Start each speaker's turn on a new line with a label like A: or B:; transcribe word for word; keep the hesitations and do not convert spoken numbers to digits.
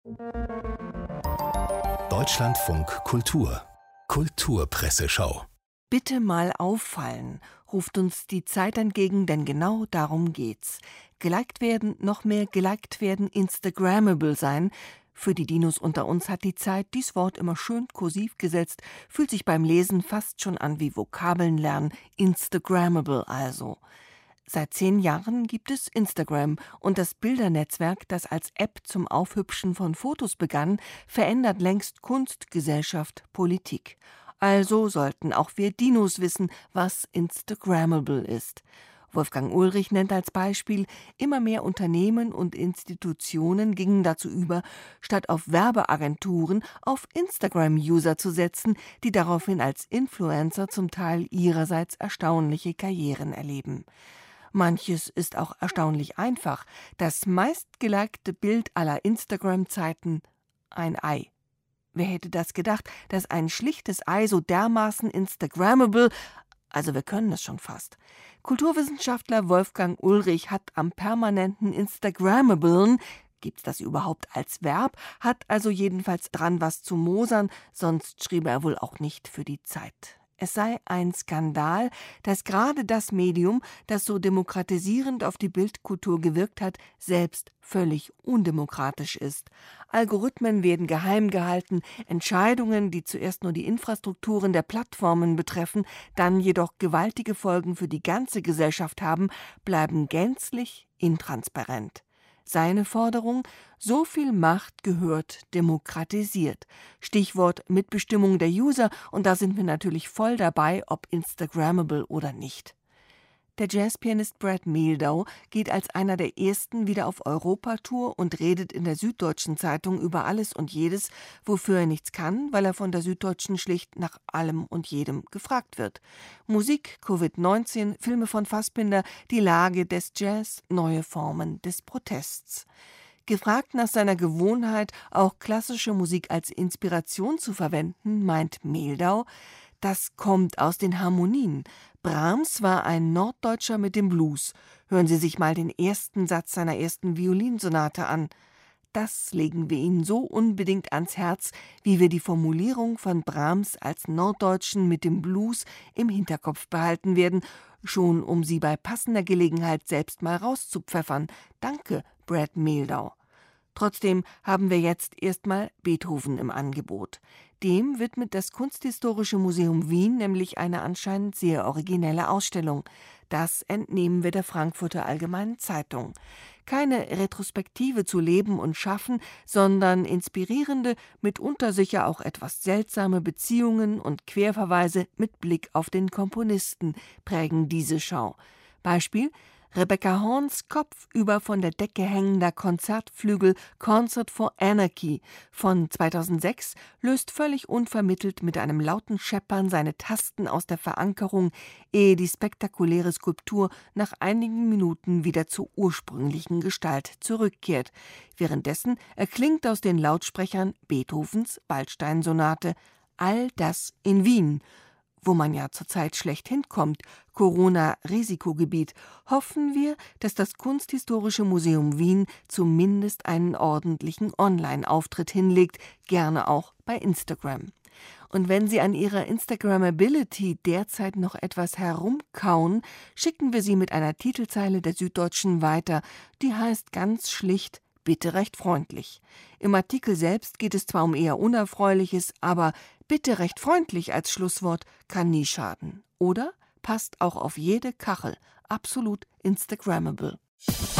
A: Deutschlandfunk Kultur Kulturpresseschau.
B: Bitte mal auffallen, ruft uns die Zeit entgegen, denn genau darum geht's. Geliked werden, noch mehr geliked werden, Instagrammable sein. Für die Dinos unter uns hat die Zeit dies Wort immer schön kursiv gesetzt, fühlt sich beim Lesen fast schon an wie Vokabeln lernen, Instagrammable also. Seit zehn Jahren gibt es Instagram und das Bildernetzwerk, das als App zum Aufhübschen von Fotos begann, verändert längst Kunst, Gesellschaft, Politik. Also sollten auch wir Dinos wissen, was Instagrammable ist. Wolfgang Ulrich nennt als Beispiel, immer mehr Unternehmen und Institutionen gingen dazu über, statt auf Werbeagenturen auf Instagram-User zu setzen, die daraufhin als Influencer zum Teil ihrerseits erstaunliche Karrieren erleben. Manches ist auch erstaunlich einfach. Das meistgelikte Bild aller Instagram-Zeiten: ein Ei. Wer hätte das gedacht, dass ein schlichtes Ei so dermaßen Instagrammable, also wir können es schon fast. Kulturwissenschaftler Wolfgang Ulrich hat am permanenten Instagrammablen, gibt's das überhaupt als Verb, hat also jedenfalls dran was zu mosern, sonst schrieb er wohl auch nicht für die Zeit. Es sei ein Skandal, dass gerade das Medium, das so demokratisierend auf die Bildkultur gewirkt hat, selbst völlig undemokratisch ist. Algorithmen werden geheim gehalten, Entscheidungen, die zuerst nur die Infrastrukturen der Plattformen betreffen, dann jedoch gewaltige Folgen für die ganze Gesellschaft haben, bleiben gänzlich intransparent. Seine Forderung: so viel Macht gehört demokratisiert. Stichwort Mitbestimmung der User, und da sind wir natürlich voll dabei, ob Instagrammable oder nicht. Der Jazzpianist Brad Mehldau geht als einer der ersten wieder auf Europatour und redet in der Süddeutschen Zeitung über alles und jedes, wofür er nichts kann, weil er von der Süddeutschen schlicht nach allem und jedem gefragt wird. Musik, Covid neunzehn, Filme von Fassbinder, die Lage des Jazz, neue Formen des Protests. Gefragt nach seiner Gewohnheit, auch klassische Musik als Inspiration zu verwenden, meint Mehldau, das kommt aus den Harmonien. Brahms war ein Norddeutscher mit dem Blues. Hören Sie sich mal den ersten Satz seiner ersten Violinsonate an. Das legen wir Ihnen so unbedingt ans Herz, wie wir die Formulierung von Brahms als Norddeutschen mit dem Blues im Hinterkopf behalten werden, schon um sie bei passender Gelegenheit selbst mal rauszupfeffern. Danke, Brad Mehldau. Trotzdem haben wir jetzt erstmal Beethoven im Angebot. Dem widmet das Kunsthistorische Museum Wien nämlich eine anscheinend sehr originelle Ausstellung. Das entnehmen wir der Frankfurter Allgemeinen Zeitung. Keine Retrospektive zu Leben und Schaffen, sondern inspirierende, mitunter sicher auch etwas seltsame Beziehungen und Querverweise mit Blick auf den Komponisten prägen diese Schau. Beispiel: Rebecca Horns kopfüber von der Decke hängender Konzertflügel Concert for Anarchy von zweitausendsechs löst völlig unvermittelt mit einem lauten Scheppern seine Tasten aus der Verankerung, ehe die spektakuläre Skulptur nach einigen Minuten wieder zur ursprünglichen Gestalt zurückkehrt. Währenddessen erklingt aus den Lautsprechern Beethovens Waldstein-Sonate, all das in Wien, wo man ja zurzeit schlecht hinkommt, Corona-Risikogebiet, hoffen wir, dass das Kunsthistorische Museum Wien zumindest einen ordentlichen Online-Auftritt hinlegt, gerne auch bei Instagram. Und wenn Sie an Ihrer Instagrammability derzeit noch etwas herumkauen, schicken wir Sie mit einer Titelzeile der Süddeutschen weiter, die heißt ganz schlicht: bitte recht freundlich. Im Artikel selbst geht es zwar um eher Unerfreuliches, aber bitte recht freundlich als Schlusswort kann nie schaden. Oder passt auch auf jede Kachel. Absolut Instagrammable.